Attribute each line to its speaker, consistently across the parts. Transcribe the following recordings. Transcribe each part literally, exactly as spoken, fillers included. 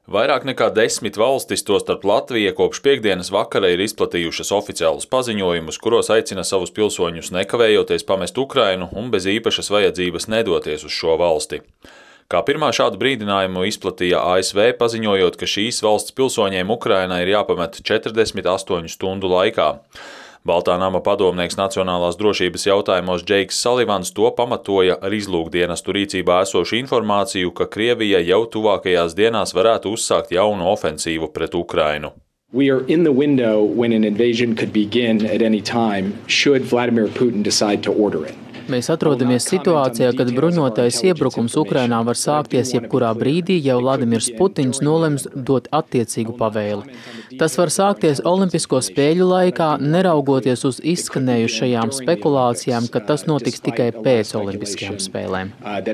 Speaker 1: Vairāk nekā desmit valstis, tostarp Latvija, kopš piektdienas vakara ir izplatījušas oficiālus paziņojumus, kuros aicina savus pilsoņus nekavējoties pamest Ukrainu un bez īpašas vajadzības nedoties uz šo valsti. Kā pirmā šādu brīdinājumu izplatīja A S V, paziņojot, ka šīs valsts pilsoņiem Ukrainā ir jāpamet četrdesmit astoņu stundu laikā. Baltā nama padomnieks nacionālās drošības jautājumos Džeiks Salivans to pamatoja ar izlūkdienestu rīcībā esošu informāciju, ka Krievija jau tuvākajās dienās varētu uzsākt jaunu ofensīvu pret Ukrainu.
Speaker 2: We are in the window when an invasion could begin at any time, should Vladimir Putin decide to order it.
Speaker 3: Mēs atrodamies situācijā, kad bruņotais iebrukums Ukrainā var sākties jebkurā brīdī, ja Vladimirs Putins nolems dot attiecīgu pavēli. Tas var sākties Olimpisko spēļu laikā, neraugoties uz izskanējušajām spekulācijām, ka tas notiks tikai pēc Olimpiskajām spēlēm.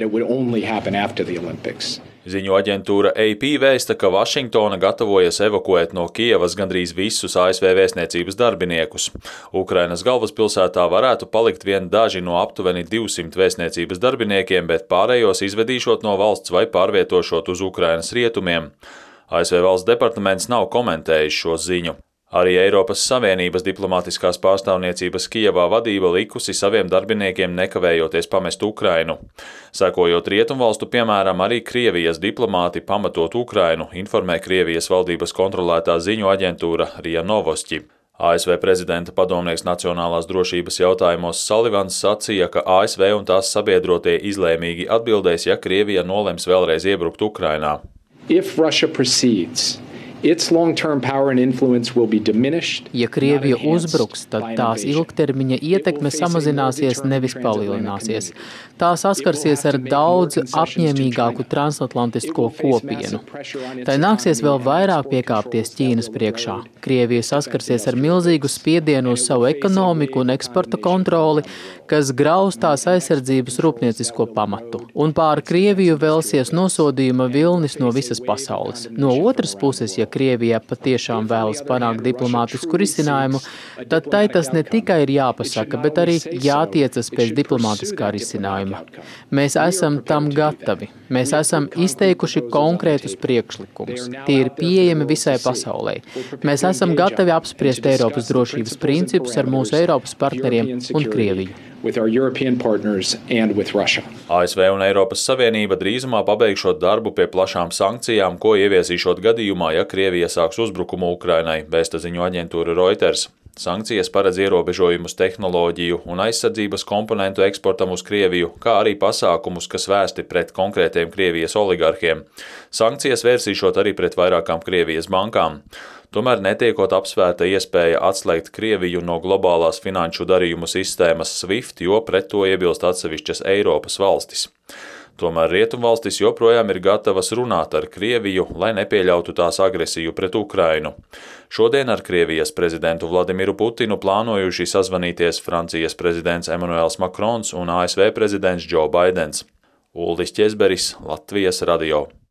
Speaker 1: Ziņu aģentūra A P vēsta, ka Vašingtona gatavojas evakuēt no Kijevas gandrīz visus A S V vēstniecības darbiniekus. Ukrainas galvaspilsētā varētu palikt vien daži no aptuveni divsimt vēstniecības darbiniekiem, bet pārējos izvedīšot no valsts vai pārvietošot uz Ukrainas rietumiem. A S V valsts departaments nav komentējis šo ziņu. Arī Eiropas Savienības diplomātiskās pārstāvniecības Kijevā vadība likusi saviem darbiniekiem nekavējoties pamest Ukrainu. Sekojot rietumvalstu piemēram, arī Krievijas diplomāti pamatot Ukrainu, informē Krievijas valdības kontrolētā ziņu aģentūra RIA Novosti. A S V prezidenta padomnieks nacionālās drošības jautājumos Salivans sacīja, ka A S V un tās sabiedrotie izlēmīgi atbildēs, ja Krievija nolems vēlreiz iebrukt Ukrainā.
Speaker 2: If Russia proceeds, its long-term power and influence will be diminished.
Speaker 3: Ja Krievija uzbruks, tad tās ilgtermiņa ietekme samazināsies, nevis palielināsies. Tā saskarsies ar daudz apņēmīgāku transatlantisko kopienu. Tai nāksies vēl vairāk piekāpties Ķīnas priekšā. Krievija saskarsies ar milzīgu spiedienu uz savu ekonomiku un eksporta kontroli, kas grauz tās aizsardzības rūpniecisko pamatu. Un pār Krieviju velsies nosodījuma vilnis no visas pasaules. No otras puses, ja Krievijā patiešām vēlas panākt diplomātisku risinājumu, tad tai tas ne tikai ir jāpasaka, bet arī jātiecas pēc diplomātiskā risinājuma. Mēs esam tam gatavi. Mēs esam izteikuši konkrētus priekšlikumus. Tie ir pieejami visai pasaulē. Mēs esam gatavi apspriest Eiropas drošības principus ar mūsu Eiropas partneriem un Krieviju.
Speaker 2: With our European partners and with Russia.
Speaker 1: A S V un Eiropas Savienība drīzumā pabeigšot darbu pie plašām sankcijām, ko ieviesīšot gadījumā, ja Krievija sāks uzbrukumu Ukrainai, vēsta ziņu aģentūra Reuters. Sankcijas paredz ierobežojumus tehnoloģiju un aizsardzības komponentu eksportam uz Krieviju, kā arī pasākumus, kas vērsti pret konkrētiem Krievijas oligarhiem. Sankcijas vērsīšot arī pret vairākām Krievijas bankām. Tomēr netiekot apsvērta iespēja atslēgt Krieviju no globālās finanšu darījumu sistēmas SWIFT, jo pret to iebilst atsevišķas Eiropas valstis. Tomēr rietumvalstis joprojām ir gatavas runāt ar Krieviju, lai nepieļautu tās agresiju pret Ukrainu. Šodien ar Krievijas prezidentu Vladimiru Putinu plānojuši sazvanīties Francijas prezidents Emmanuels Macrons un A S V prezidents Joe Baidens. Uldis Ķezberis, Latvijas radio.